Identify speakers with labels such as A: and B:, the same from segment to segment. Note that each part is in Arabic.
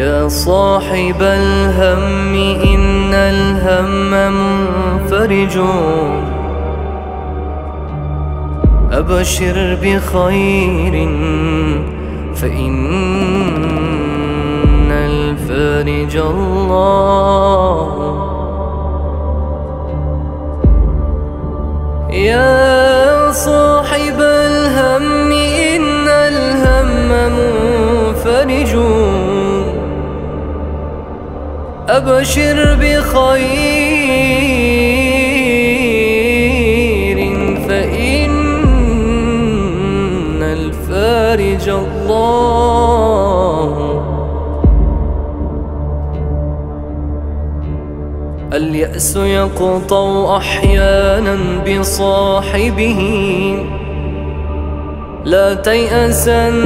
A: يا صاحب الهم إن الهم منفرج، أبشر بخير فإن الفارج الله. يا صاحب الهم إن الهم منفرج، أبشر بخير فإن الفارج الله. اليأس يقطع أحيانا بصاحبه، لا تيأسن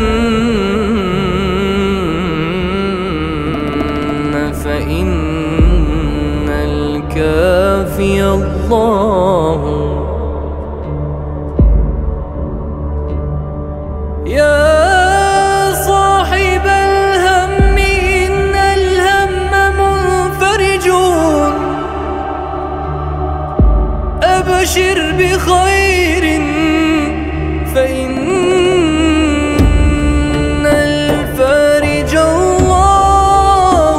A: فإن الكافي الله. يا صاحب الهم إن الهم منفرج، أبشر بخير فإن الفارج الله.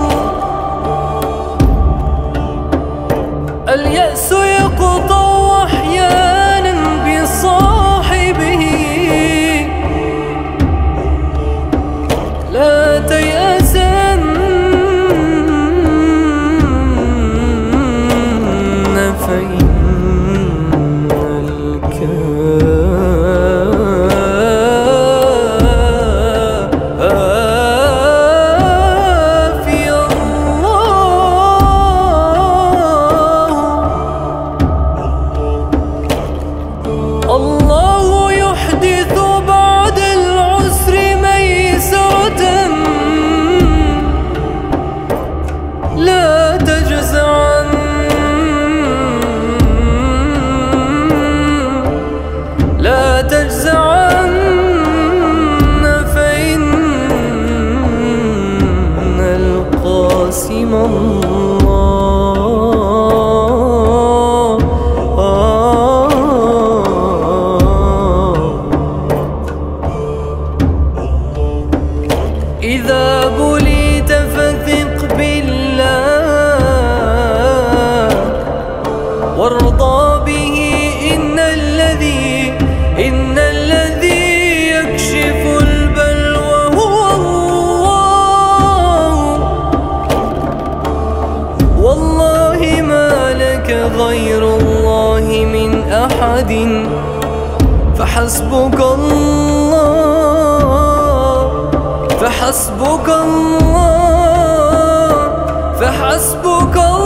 A: اليأس يقطع أحيانا بصاحبه، لا تيأسن فإن الله يحدث بعد العسر ميسرة، لا تجزعن لا تجزعن فإن القاسم الله. إذا بليت فثق بالله وارضى به، إن الذي يكشف البلوى هو الله. والله ما لك غير الله من أحد، فحسبك الله، فحسبك الله، فحسبك الله.